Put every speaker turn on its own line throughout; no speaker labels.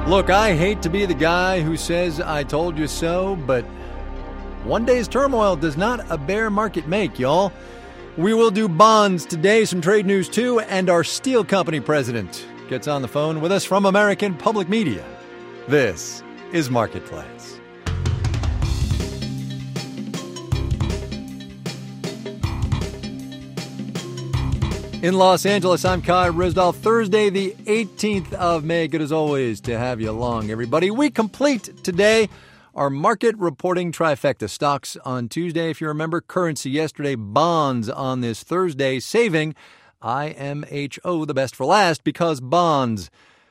Look, I hate to be the guy who says I told you so, but one day's turmoil does not a bear market make, y'all. We will do bonds today, some trade news too, and our steel company president gets on the phone with us from American Public Media. This is Marketplace. In Los Angeles, I'm Kai Ryssdal. Thursday, the 18th of May. Good as always to have you along, everybody. We complete today our market reporting trifecta. Stocks on Tuesday, if you remember, currency yesterday, bonds on this Thursday, saving IMHO, the best for last, because bonds,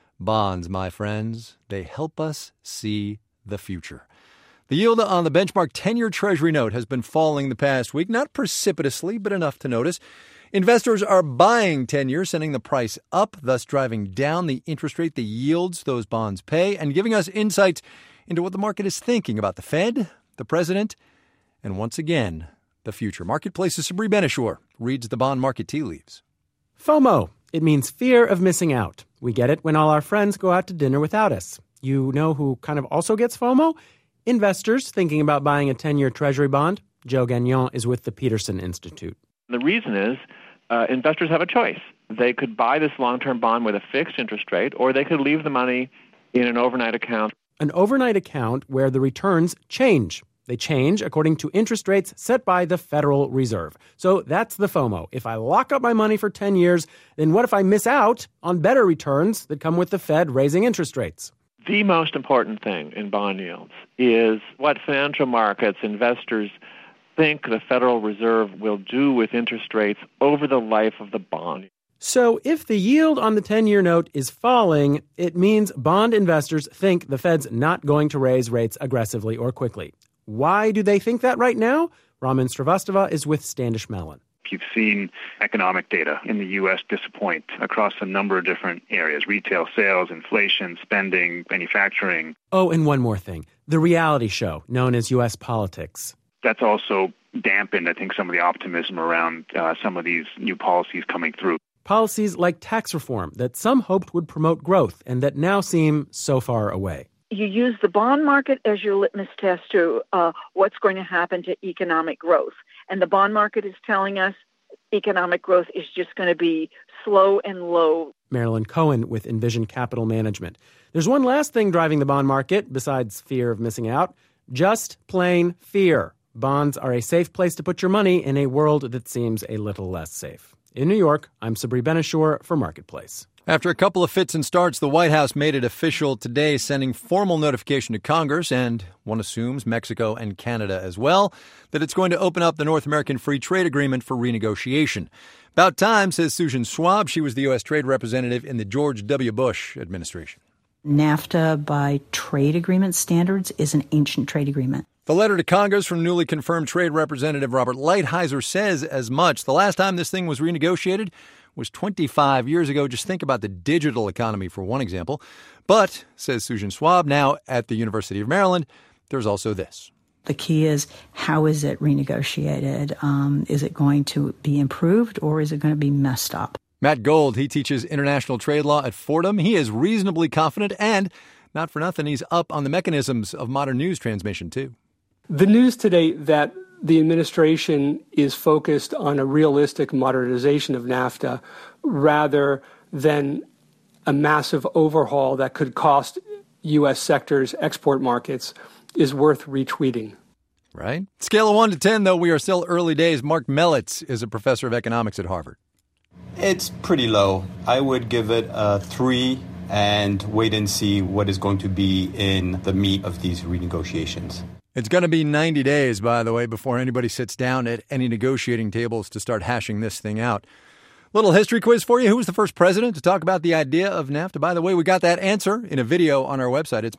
my friends, they help us see the future. The yield on the benchmark 10-year Treasury note has been falling the past week, not precipitously, but enough to notice. Investors are buying 10-year, sending the price up, thus driving down the interest rate, the yields those bonds pay, and giving us insights into what the market is thinking about the Fed, the president, and once again, the future. Marketplace's Sabri Ben-Achour reads the bond market tea leaves.
FOMO. It means fear of missing out. We get it when all our friends go out to dinner without us. You know who kind of also gets FOMO? Investors thinking about buying a 10-year Treasury bond. Joe Gagnon is with the Peterson Institute.
The reason is investors have a choice. They could buy this long-term bond with a fixed interest rate, or they could leave the money in an overnight account.
An overnight account where the returns change. They change according to interest rates set by the Federal Reserve. So that's the FOMO. If I lock up my money for 10 years, then what if I miss out on better returns that come with the Fed raising interest rates?
The most important thing in bond yields is what financial markets, investors think the Federal Reserve will do with interest rates over the life of the bond.
So if the yield on the 10-year note is falling, it means bond investors think the Fed's not going to raise rates aggressively or quickly. Why do they think that right now? Raman Srivastava is with Standish Malin.
You've seen economic data in the U.S. disappoint across a number of different areas: retail sales, inflation, spending, manufacturing.
Oh, and one more thing. The reality show known as U.S. Politics.
That's also dampened, I think, some of the optimism around some of these new policies coming through.
Policies like tax reform that some hoped would promote growth and that now seem so far away.
You use the bond market as your litmus test to what's going to happen to economic growth. And the bond market is telling us economic growth is just going to be slow and low.
Marilyn Cohen with Envision Capital Management. There's one last thing driving the bond market besides fear of missing out. Just plain fear. Bonds are a safe place to put your money in a world that seems a little less safe. In New York, I'm Sabri Ben-Achour for Marketplace.
After a couple of fits and starts, the White House made it official today, sending formal notification to Congress, and one assumes Mexico and Canada as well, that it's going to open up the North American Free Trade Agreement for renegotiation. About time, says Susan Schwab. She was the U.S. Trade Representative in the George W. Bush administration.
NAFTA, by trade agreement standards, is an ancient trade agreement.
The letter to Congress from newly confirmed Trade Representative Robert Lighthizer says as much. The last time this thing was renegotiated was 25 years ago. Just think about the digital economy, for one example. But, says Susan Schwab, now at the University of Maryland, there's also this.
The key is, how is it renegotiated? Is it going to be improved, or is it going to be messed up?
Matt Gold, he teaches international trade law at Fordham. He is reasonably confident, and not for nothing, he's up on the mechanisms of modern news transmission, too.
The news today that the administration is focused on a realistic modernization of NAFTA rather than a massive overhaul that could cost U.S. sectors export markets is worth retweeting.
Right. Scale of 1 to 10, though, we are still early days. Mark Melitz is a professor of economics at Harvard.
It's pretty low. I would give it a 3 and wait and see what is going to be in the meat of these renegotiations.
It's going to be 90 days, by the way, before anybody sits down at any negotiating tables to start hashing this thing out. Little history quiz for you. Who was the first president to talk about the idea of NAFTA? By the way, we got that answer in a video on our website. It's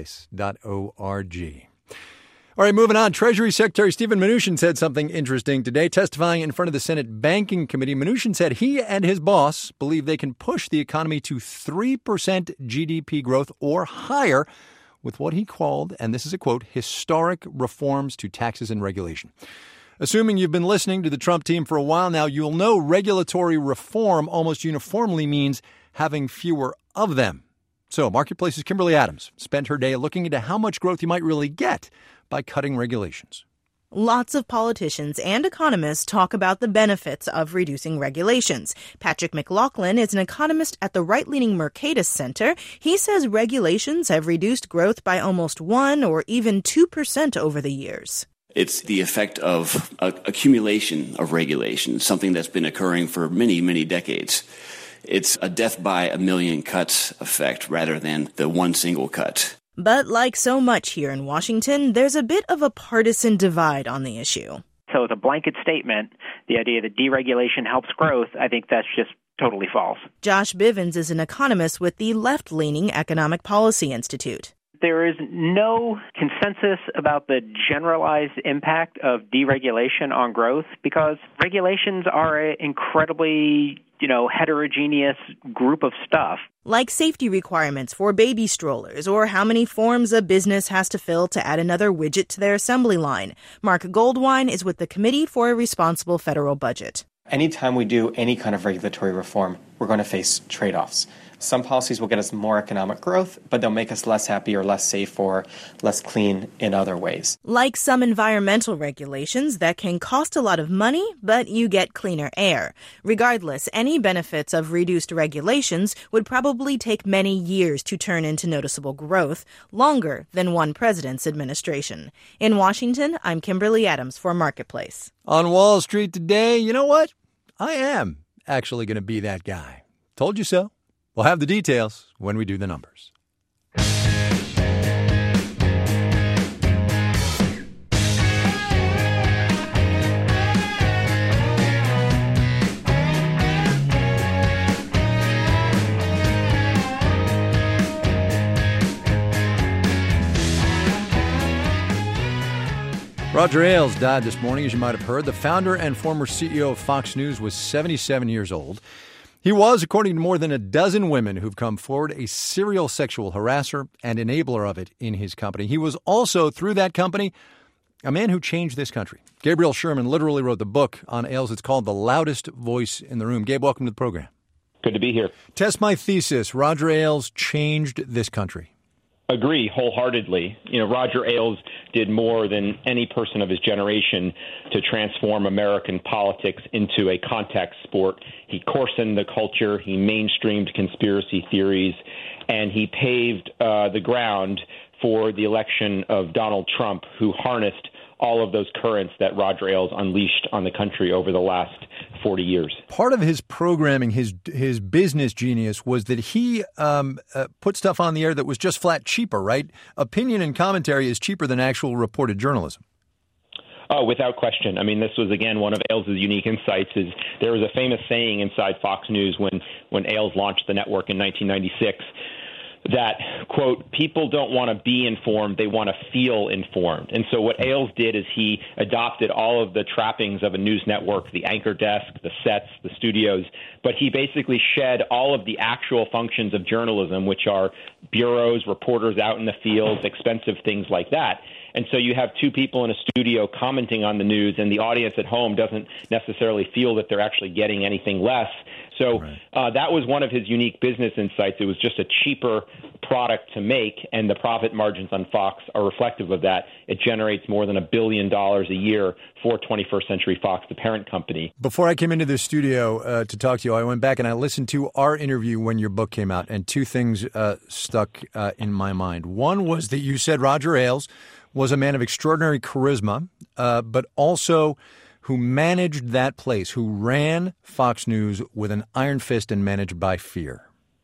marketplace.org. All right, moving on. Treasury Secretary Steven Mnuchin said something interesting today. Testifying in front of the Senate Banking Committee, Mnuchin said he and his boss believe they can push the economy to 3% GDP growth or higher with what he called, and this is a quote, historic reforms to taxes and regulation. Assuming you've been listening to the Trump team for a while now, you'll know regulatory reform almost uniformly means having fewer of them. So Marketplace's Kimberly Adams spent her day looking into how much growth you might really get by cutting regulations.
Lots of politicians and economists talk about the benefits of reducing regulations. Patrick McLaughlin is an economist at the right-leaning Mercatus Center. He says regulations have reduced growth by almost 1 or even 2% over the years.
It's the effect of accumulation of regulations, something that's been occurring for many, many decades. It's a death by a million cuts effect rather than the one single cut.
But like so much here in Washington, there's a bit of a partisan divide on the issue.
So the blanket statement, the idea that deregulation helps growth, I think that's just totally false.
Josh Bivens is an economist with the left-leaning Economic Policy Institute.
There is no consensus about the generalized impact of deregulation on growth because regulations are an incredibly, heterogeneous group of stuff.
Like safety requirements for baby strollers or how many forms a business has to fill to add another widget to their assembly line. Mark Goldwine is with the Committee for a Responsible Federal Budget.
Anytime we do any kind of regulatory reform, we're going to face trade-offs. Some policies will get us more economic growth, but they'll make us less happy or less safe or less clean in other ways.
Like some environmental regulations that can cost a lot of money, but you get cleaner air. Regardless, any benefits of reduced regulations would probably take many years to turn into noticeable growth, longer than one president's administration. In Washington, I'm Kimberly Adams for Marketplace.
On Wall Street today, you know what? I am actually going to be that guy. Told you so. We'll have the details when we do the numbers. Roger Ailes died this morning, as you might have heard. The founder and former CEO of Fox News was 77 years old. He was, according to more than a dozen women who've come forward, a serial sexual harasser and enabler of it in his company. He was also, through that company, a man who changed this country. Gabriel Sherman literally wrote the book on Ailes. It's called The Loudest Voice in the Room. Gabe, welcome to the program.
Good to be here.
Test my thesis. Roger Ailes changed this country.
Agree wholeheartedly. Roger Ailes did more than any person of his generation to transform American politics into a contact sport. He coarsened the culture, he mainstreamed conspiracy theories, and he paved the ground for the election of Donald Trump, who harnessed all of those currents that Roger Ailes unleashed on the country over the last 40 years.
Part of his programming, his business genius, was that he put stuff on the air that was just flat cheaper, right? Opinion and commentary is cheaper than actual reported journalism.
Oh, without question. I mean, this was, again, one of Ailes' unique insights. Is there was a famous saying inside Fox News when Ailes launched the network in 1996 that, quote, people don't want to be informed, they want to feel informed. And so what Ailes did is he adopted all of the trappings of a news network, the anchor desk, the sets, the studios, but he basically shed all of the actual functions of journalism, which are bureaus, reporters out in the field, expensive things like that. And so you have two people in a studio commenting on the news, and the audience at home doesn't necessarily feel that they're actually getting anything less. So that was one of his unique business insights. It was just a cheaper product to make, and the profit margins on Fox are reflective of that. It generates more than $1 billion a year for 21st Century Fox, the parent company.
Before I came into the studio to talk to you, I went back and I listened to our interview when your book came out, and two things stuck in my mind. One was that you said Roger Ailes was a man of extraordinary charisma, but also who managed that place, who ran Fox News with an iron fist and managed by fear.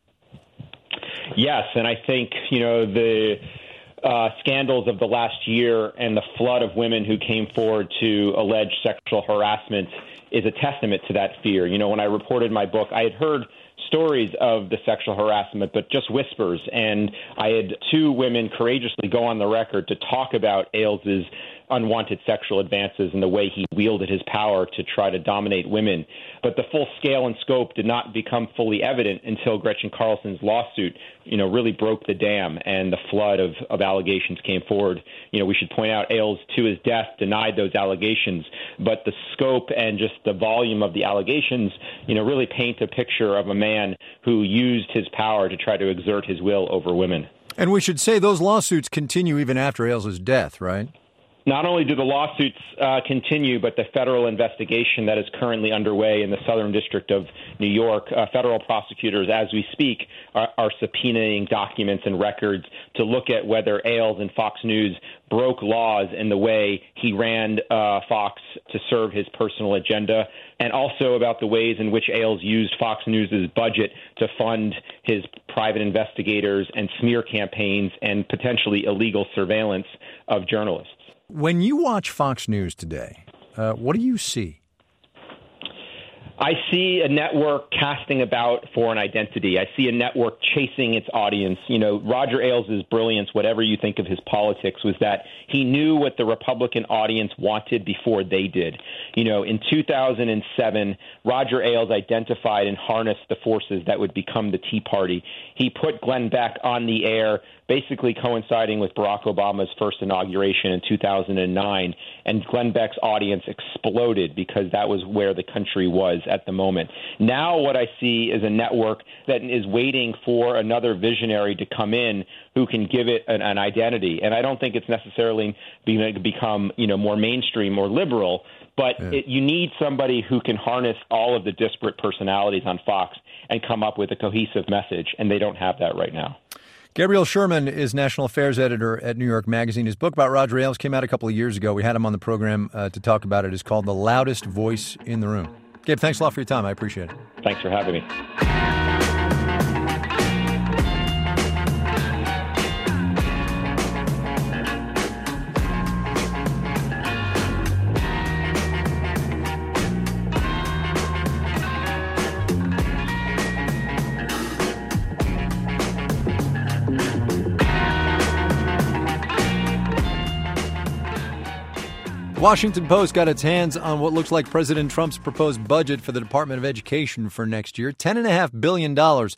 Yes, and I think, the scandals of the last year and the flood of women who came forward to allege sexual harassment is a testament to that fear. When I reported my book, I had heard stories of the sexual harassment, but just whispers. And I had two women courageously go on the record to talk about Ailes' unwanted sexual advances and the way he wielded his power to try to dominate women. But the full scale and scope did not become fully evident until Gretchen Carlson's lawsuit, really broke the dam and the flood of allegations came forward. We should point out Ailes, to his death, denied those allegations, but the scope and just the volume of the allegations, really paint a picture of a man man who used his power to try to exert his will over women.
And we should say those lawsuits continue even after Ailes' death, right?
Not only do the lawsuits continue, but the federal investigation that is currently underway in the Southern District of New York, federal prosecutors, as we speak, are subpoenaing documents and records to look at whether Ailes and Fox News broke laws in the way he ran Fox to serve his personal agenda, and also about the ways in which Ailes used Fox News' budget to fund his private investigators and smear campaigns and potentially illegal surveillance of journalists.
When you watch Fox News today, what do you see?
I see a network casting about for an identity. I see a network chasing its audience. You know, Roger Ailes' brilliance, whatever you think of his politics, was that he knew what the Republican audience wanted before they did. You know, in 2007, Roger Ailes identified and harnessed the forces that would become the Tea Party. He put Glenn Beck on the air, basically coinciding with Barack Obama's first inauguration in 2009, and Glenn Beck's audience exploded because that was where the country was at the moment. Now what I see is a network that is waiting for another visionary to come in who can give it an identity. And I don't think it's necessarily going to become, you know, more mainstream or liberal, but you need somebody who can harness all of the disparate personalities on Fox and come up with a cohesive message, and they don't have that right now.
Gabriel Sherman is National Affairs Editor at New York Magazine. His book about Roger Ailes came out a couple of years ago. We had him on the program to talk about it. It's called The Loudest Voice in the Room. Gabe, thanks a lot for your time. I appreciate it.
Thanks for having me.
Washington Post got its hands on what looks like President Trump's proposed budget for the Department of Education for next year. $10.5 billion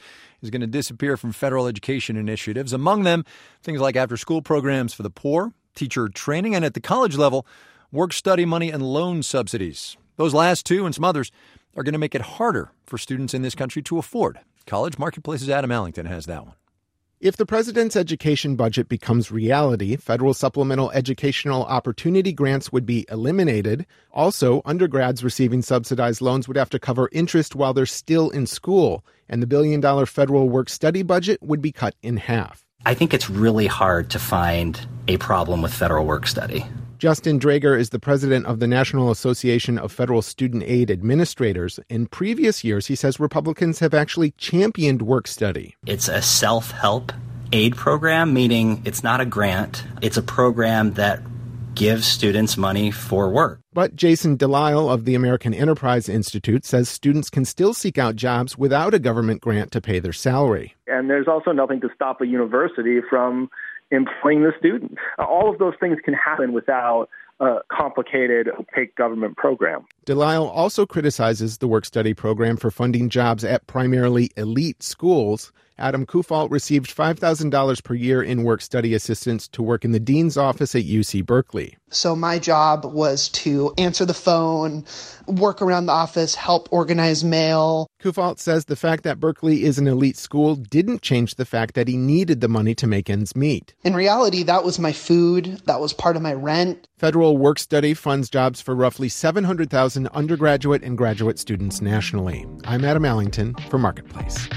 is going to disappear from federal education initiatives. Among them, things like after-school programs for the poor, teacher training, and at the college level, work-study money and loan subsidies. Those last two and some others are going to make it harder for students in this country to afford college. Marketplace's Adam Allington has that one.
If the president's education budget becomes reality, federal supplemental educational opportunity grants would be eliminated. Also, undergrads receiving subsidized loans would have to cover interest while they're still in school, and the billion-dollar federal work-study budget would be cut in half.
I think it's really hard to find a problem with federal work-study.
Justin Draeger is the president of the National Association of Federal Student Aid Administrators. In previous years, he says Republicans have actually championed work-study.
It's a self-help aid program, meaning it's not a grant. It's a program that gives students money for work.
But Jason Delisle of the American Enterprise Institute says students can still seek out jobs without a government grant to pay their salary.
And there's also nothing to stop a university from employing the students. All of those things can happen without a complicated, opaque government program.
Delisle also criticizes the work-study program for funding jobs at primarily elite schools. Adam Kufalt received $5,000 per year in work-study assistance to work in the dean's office at UC Berkeley.
So my job was to answer the phone, work around the office, help organize mail.
Kufalt says the fact that Berkeley is an elite school didn't change the fact that he needed the money to make ends meet.
In reality, that was my food. That was part of my rent.
Federal work-study funds jobs for roughly 700,000 undergraduate and graduate students nationally. I'm Adam Allington for Marketplace.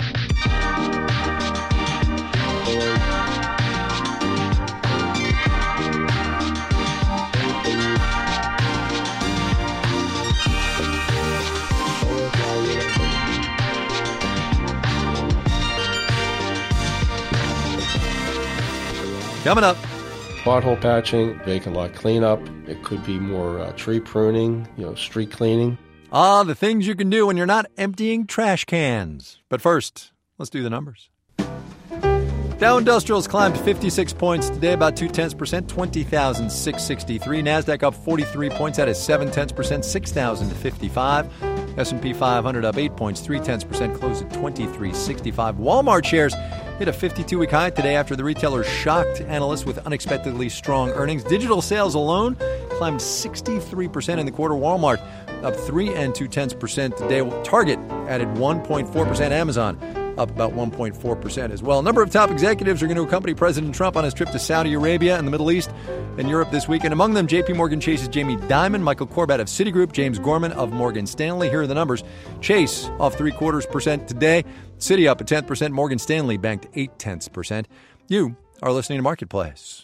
Coming up.
Pothole patching, vacant lot cleanup. It could be more tree pruning, street cleaning.
The things you can do when you're not emptying trash cans. But first, let's do the numbers. Dow Industrials climbed 56 points today, about 0.2%, 20,663. NASDAQ up 43 points, that is 0.7%, 6,055. S&P 500 up 8 points, 0.3%, closed at 2365. Walmart shares hit a 52-week high today after the retailer shocked analysts with unexpectedly strong earnings. Digital sales alone climbed 63% in the quarter. Walmart up 3 2/10% today. Target added 1.4%. Amazon up about 1.4% as well. A number of top executives are going to accompany President Trump on his trip to Saudi Arabia and the Middle East and Europe this week. And among them, J.P. Morgan Chase's Jamie Dimon, Michael Corbett of Citigroup, James Gorman of Morgan Stanley. Here are the numbers. Chase off 0.75% today. Citi up 0.1%. Morgan Stanley banked 0.8%. You are listening to Marketplace.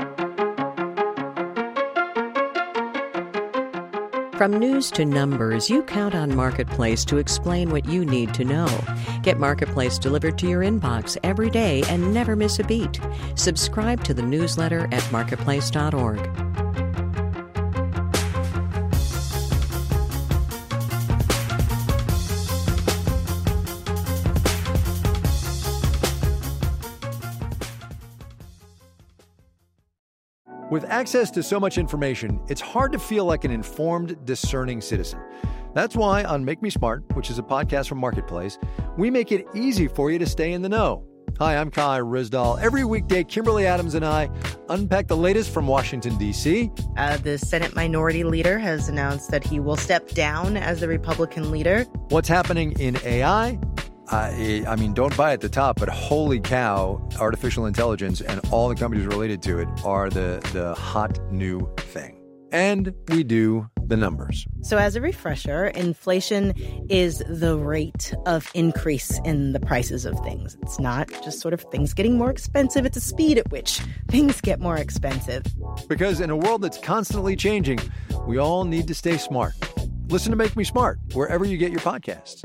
From news to numbers, you count on Marketplace to explain what you need to know. Get Marketplace delivered to your inbox every day and never miss a beat. Subscribe to the newsletter at marketplace.org.
With access to so much information, it's hard to feel like an informed, discerning citizen. That's why on Make Me Smart, which is a podcast from Marketplace, we make it easy for you to stay in the know. Hi, I'm Kai Ryssdal. Every weekday, Kimberly Adams and I unpack the latest from Washington, D.C.
The Senate Minority Leader has announced that he will step down as the Republican leader.
What's happening in AI? I mean, don't buy at the top, but holy cow, artificial intelligence and all the companies related to it are the hot new thing. And we do the numbers.
So as a refresher, inflation is the rate of increase in the prices of things. It's not just sort of things getting more expensive. It's the speed at which things get more expensive.
Because in a world that's constantly changing, we all need to stay smart. Listen to Make Me Smart wherever you get your podcasts.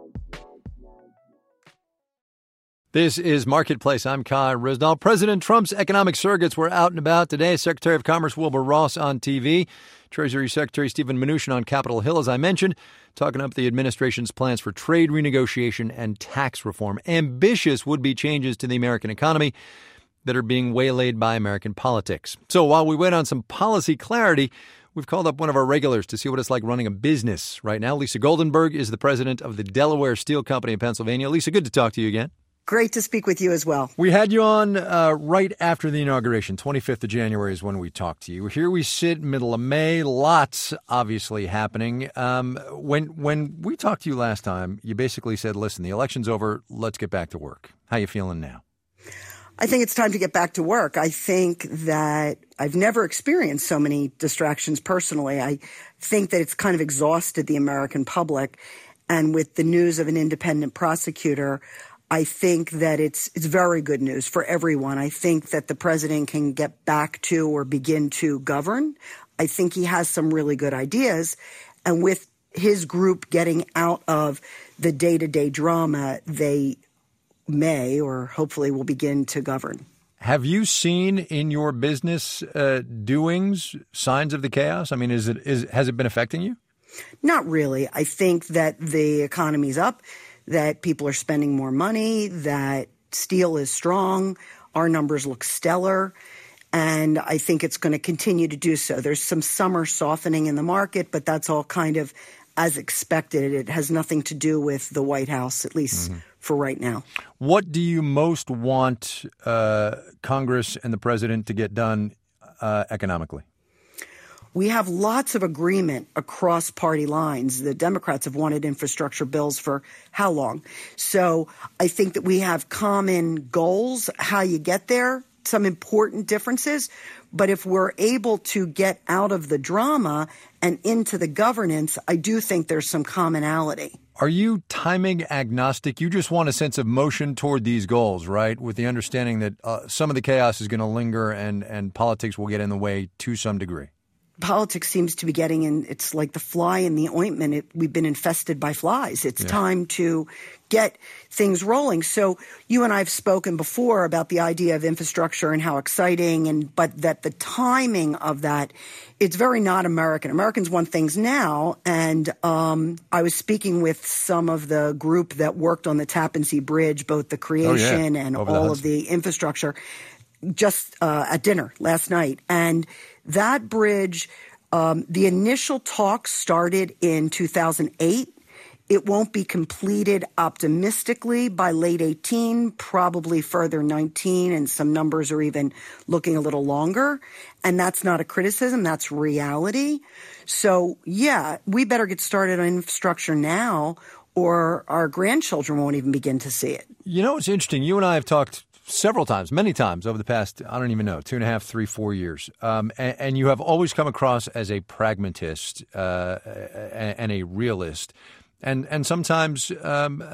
This is Marketplace. I'm Kai Ryssdal. President Trump's economic surrogates were out and about today. Secretary of Commerce Wilbur Ross on TV. Treasury Secretary Stephen Mnuchin on Capitol Hill, as I mentioned, talking up the administration's plans for trade renegotiation and tax reform. Ambitious would-be changes to the American economy that are being waylaid by American politics. So while we wait on some policy clarity, we've called up one of our regulars to see what it's like running a business right now. Lisa Goldenberg is the president of the Delaware Steel Company in Pennsylvania. Lisa, good to talk to you again.
Great to speak with you as well.
We had you on right after the inauguration. 25th of January is when we talked to you. Here we sit, middle of May. Lots obviously happening. When we talked to you last time, you basically said, listen, the election's over. Let's get back to work. How you feeling now?
I think it's time to get back to work. I think that I've never experienced so many distractions personally. I think that it's kind of exhausted the American public. And with the news of an independent prosecutor, I think that it's very good news for everyone. I think that the president can get back to or begin to govern. I think he has some really good ideas. And with his group getting out of the day-to-day drama, they may or hopefully will begin to govern.
Have you seen in your business doings signs of the chaos? I mean, has it been affecting you?
Not really. I think that the economy's up, that people are spending more money, that steel is strong, our numbers look stellar, and I think it's going to continue to do so. There's some summer softening in the market, but that's all kind of as expected. It has nothing to do with the White House, at least for right now.
What do you most want Congress and the president to get done economically?
We have lots of agreement across party lines. The Democrats have wanted infrastructure bills for how long? So I think that we have common goals, how you get there, some important differences. But if we're able to get out of the drama and into the governance, I do think there's some commonality.
Are you timing agnostic? You just want a sense of motion toward these goals, right? With the understanding that some of the chaos is going to linger and politics will get in the way to some degree.
Politics seems to be getting in. It's like the fly in the ointment. We've been infested by flies. It's time to get things rolling. So you and I have spoken before about the idea of infrastructure and how exciting, but that the timing of that, it's very not American. Americans want things now. And I was speaking with some of the group that worked on the Tappan Zee Bridge, both the creation and all of the infrastructure, just at dinner last night. And that bridge, the initial talks started in 2008. It won't be completed optimistically by late 18, probably further 19, and some numbers are even looking a little longer. And that's not a criticism, that's reality. So, yeah, we better get started on infrastructure now, or our grandchildren won't even begin to see it.
You know, it's interesting. You and I have talked several times, many times over the past, I don't even know, 2.5, 3, 4 years. And you have always come across as a pragmatist and a realist. And sometimes, with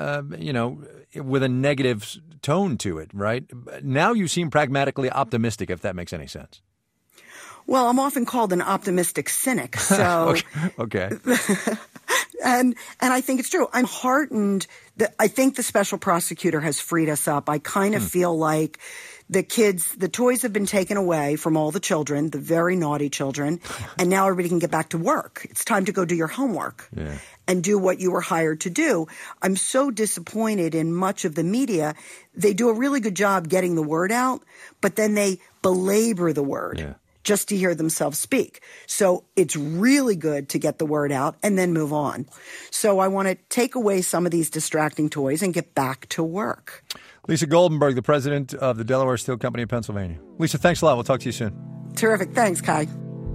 a negative tone to it, right? Now you seem pragmatically optimistic, if that makes any sense.
Well, I'm often called an optimistic cynic, so
okay.
And I think it's true. I'm heartened that I think the special prosecutor has freed us up. I kind of feel like the toys have been taken away from all the children, the very naughty children, and now everybody can get back to work. It's time to go do your homework and do what you were hired to do. I'm so disappointed in much of the media. They do a really good job getting the word out, but then they belabor the word just to hear themselves speak. So it's really good to get the word out and then move on. So I want to take away some of these distracting toys and get back to work.
Lisa Goldenberg, the president of the Delaware Steel Company of Pennsylvania. Lisa, thanks a lot. We'll talk to you soon.
Terrific. Thanks, Kai.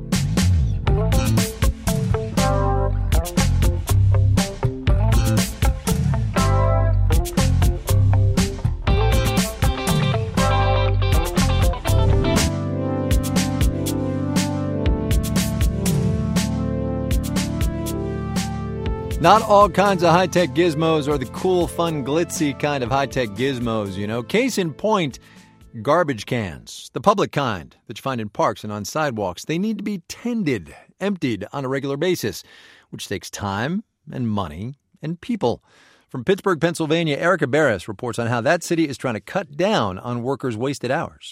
Not all kinds of high-tech gizmos are the cool, fun, glitzy kind of high-tech gizmos, you know. Case in point, garbage cans, the public kind that you find in parks and on sidewalks. They need to be tended, emptied on a regular basis, which takes time and money and people. From Pittsburgh, Pennsylvania, Erica Barris reports on how that city is trying to cut down on workers' wasted hours.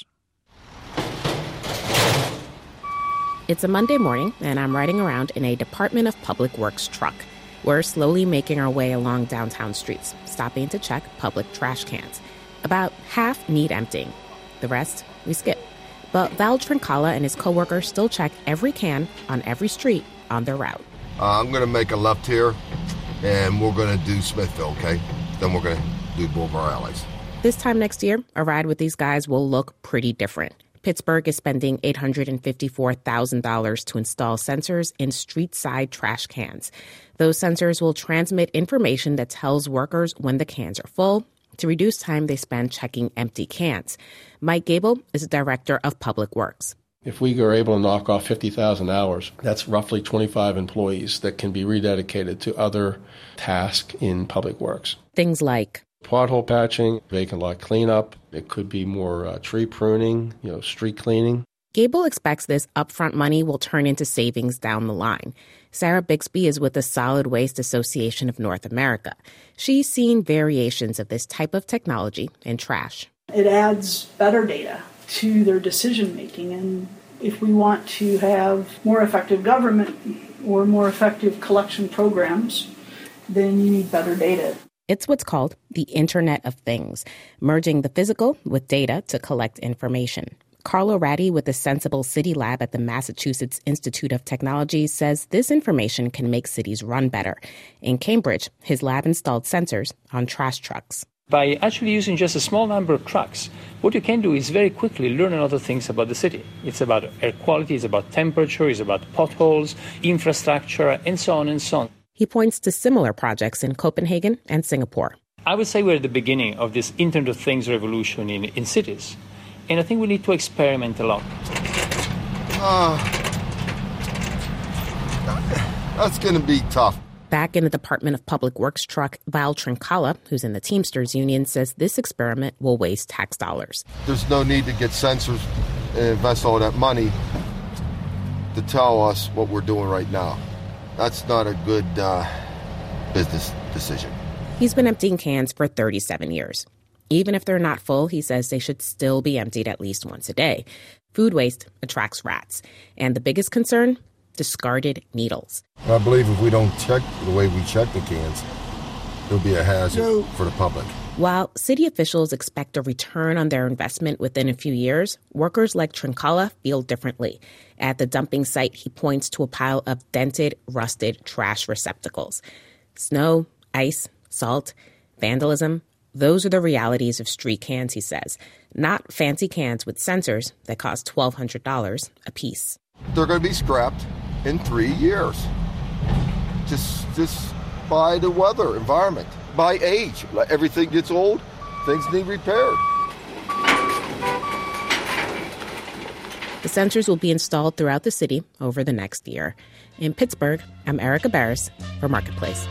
It's a Monday morning, and I'm riding around in a Department of Public Works truck. We're slowly making our way along downtown streets, stopping to check public trash cans. About half need emptying. The rest, we skip. But Val Trincala and his coworkers still check every can on every street on their route.
I'm going to make a left here, and we're going to do Smithville, okay? Then we're going to do Boulevard Alleys.
This time next year, a ride with these guys will look pretty different. Pittsburgh is spending $854,000 to install sensors in street-side trash cans. Those sensors will transmit information that tells workers when the cans are full to reduce time they spend checking empty cans. Mike Gable is the director of Public Works.
If we are able to knock off 50,000 hours, that's roughly 25 employees that can be rededicated to other tasks in Public Works.
Things like
pothole patching, vacant lot cleanup. It could be more tree pruning, street cleaning.
Gable expects this upfront money will turn into savings down the line. Sarah Bixby is with the Solid Waste Association of North America. She's seen variations of this type of technology in trash.
It adds better data to their decision making, and if we want to have more effective government or more effective collection programs, then you need better data.
It's what's called the Internet of Things, merging the physical with data to collect information. Carlo Ratti with the Sensible City Lab at the Massachusetts Institute of Technology says this information can make cities run better. In Cambridge, his lab installed sensors on trash trucks.
By actually using just a small number of trucks, what you can do is very quickly learn a lot of things about the city. It's about air quality, it's about temperature, it's about potholes, infrastructure, and so on and so on.
He points to similar projects in Copenhagen and Singapore.
I would say we're at the beginning of this Internet of Things revolution in cities. And I think we need to experiment a lot.
That's going to be tough.
Back in the Department of Public Works truck, Val Trincala, who's in the Teamsters Union, says this experiment will waste tax dollars.
There's no need to get sensors and invest all that money to tell us what we're doing right now. That's not a good business decision.
He's been emptying cans for 37 years. Even if they're not full, he says they should still be emptied at least once a day. Food waste attracts rats. And the biggest concern? Discarded needles.
I believe if we don't check the way we check the cans, it'll be a hazard for the public.
While city officials expect a return on their investment within a few years, workers like Trincala feel differently. At the dumping site, he points to a pile of dented, rusted trash receptacles. Snow, Ice, salt, vandalism, those are the realities of street cans, he says, not fancy cans with sensors that cost $1,200 a piece.
They're going to be scrapped in 3 years. Just by the weather, environment, by age. Everything gets old, things need repaired.
The sensors will be installed throughout the city over the next year. In Pittsburgh, I'm Erica Barris for Marketplace.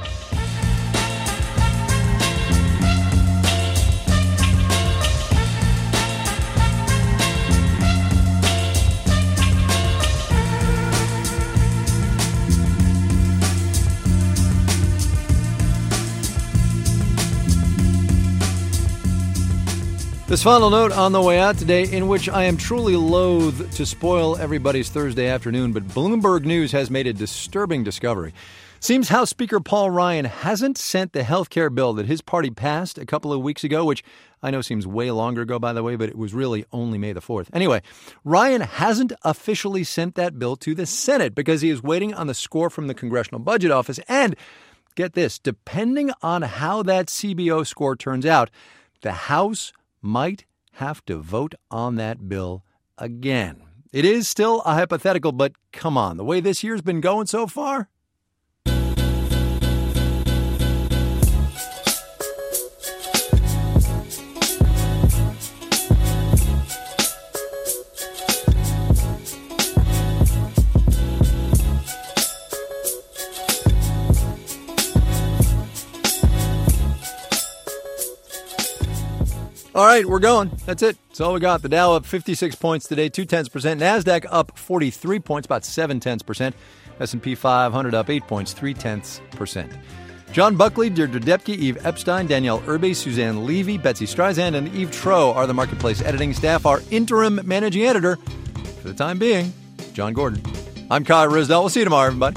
This final note on the way out today, in which I am truly loath to spoil everybody's Thursday afternoon, but Bloomberg News has made a disturbing discovery. Seems House Speaker Paul Ryan hasn't sent the health care bill that his party passed a couple of weeks ago, which I know seems way longer ago, by the way, but it was really only May the 4th. Anyway, Ryan hasn't officially sent that bill to the Senate because he is waiting on the score from the Congressional Budget Office. And get this, depending on how that CBO score turns out, the House might have to vote on that bill again. It is still a hypothetical, but come on, the way this year's been going so far. All right, we're going. That's it. That's all we got. The Dow up 56 points today, 0.2%. NASDAQ up 43 points, about 0.7%. S&P 500 up 8 points, 0.3%. John Buckley, Deirdre Depke, Eve Epstein, Danielle Irby, Suzanne Levy, Betsy Streisand, and Eve Troe are the Marketplace editing staff. Our interim managing editor, for the time being, John Gordon. I'm Kai Ryssdal. We'll see you tomorrow, everybody.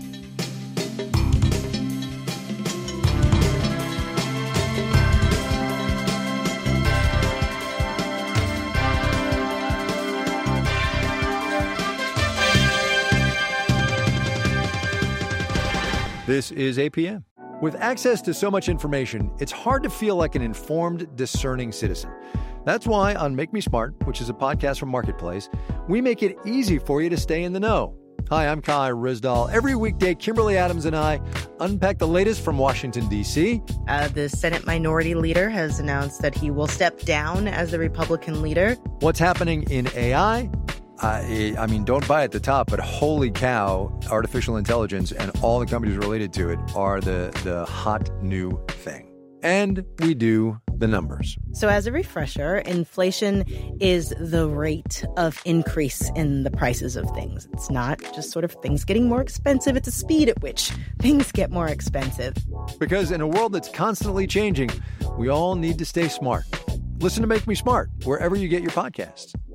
This is APM. With access to so much information, it's hard to feel like an informed, discerning citizen. That's why on Make Me Smart, which is a podcast from Marketplace, we make it easy for you to stay in the know. Hi, I'm Kai Ryssdal. Every weekday, Kimberly Adams and I unpack the latest from Washington, D.C.
The Senate Minority Leader has announced that he will step down as the Republican leader.
What's happening in AI? I mean, don't buy at the top, but holy cow, artificial intelligence and all the companies related to it are the hot new thing. And we do the numbers.
So as a refresher, inflation is the rate of increase in the prices of things. It's not just sort of things getting more expensive. It's the speed at which things get more expensive.
Because in a world that's constantly changing, we all need to stay smart. Listen to Make Me Smart wherever you get your podcasts.